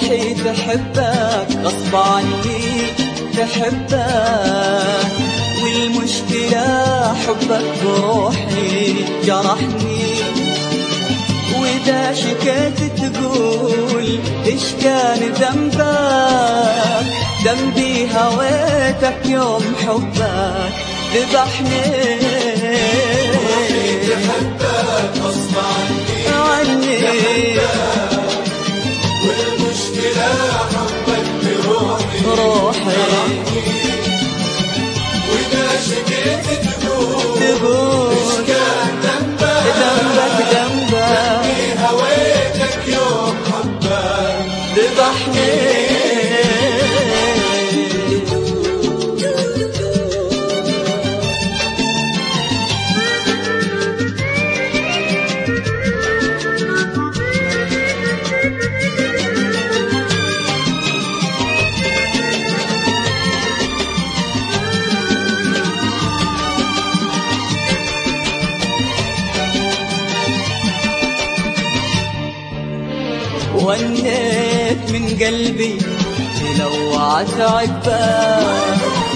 روحي تحبك غصب عني تحبك، والمشكلة حبك بروحي جرحني. وإذا شكيت تقول إيش كان ذنبك، ذنبي هويتك يوم حبك ذبحني. روحي تحبك غصب عني والمشكلة حبك بروحي. وإذا شكيت تقول إيش كان ذنبك هويتك يوم حبك ذبحني. ونيت من قلبي تلوعت عباك،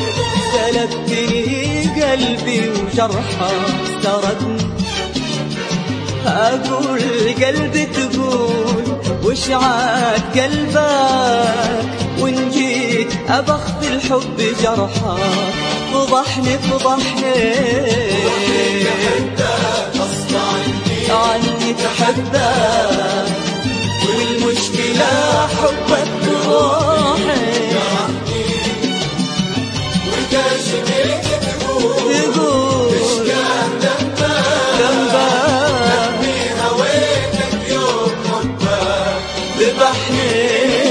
سلبتني قلبي وجرحك سردني. أقول قلبي تقول وش عاد قلبك، وإن جيت أبخت الحب جرحك فضحني غصب عني تحبك، والمشكلة حبك بروحي. وإذا شكيت تقول إيش كان ذنبك هويتك يوم حبك ذبحني.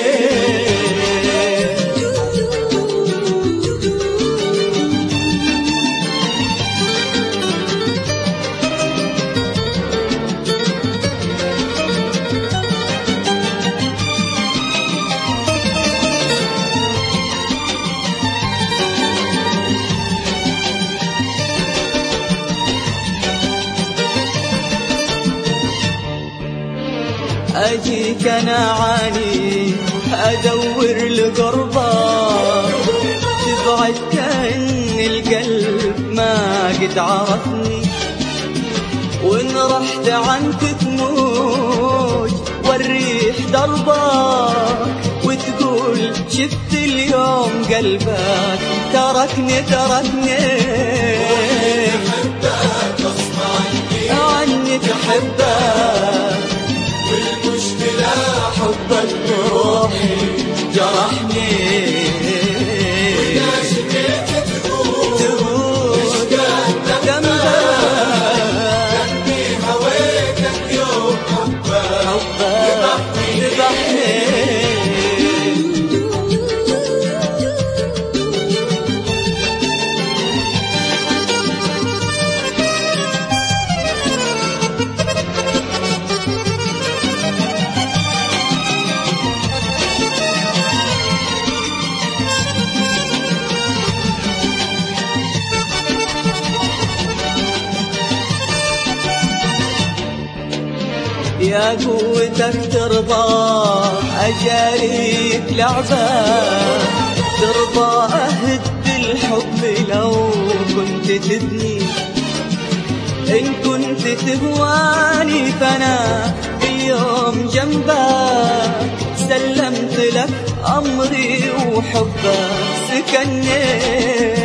أجيك أنا عاني أدور لقربك، تبعد كأن القلب ما قد عرفني. وإن رحت عنك تموج والريح دربك، وتقول شفت اليوم قلبك تركني عني تحبك، والمشكلة حبك بروحي جرحني. وإذا شكيت تقول إيش كان ذنبي هويتك يوم حبك ذبحني. يا قوتك ترضى أجاريك لعبة، ترضى أهد الحب لو كنت تبني. إن كنت تهواني فأنا اليوم جنبك، سلمت لك أمري وحبك سكني.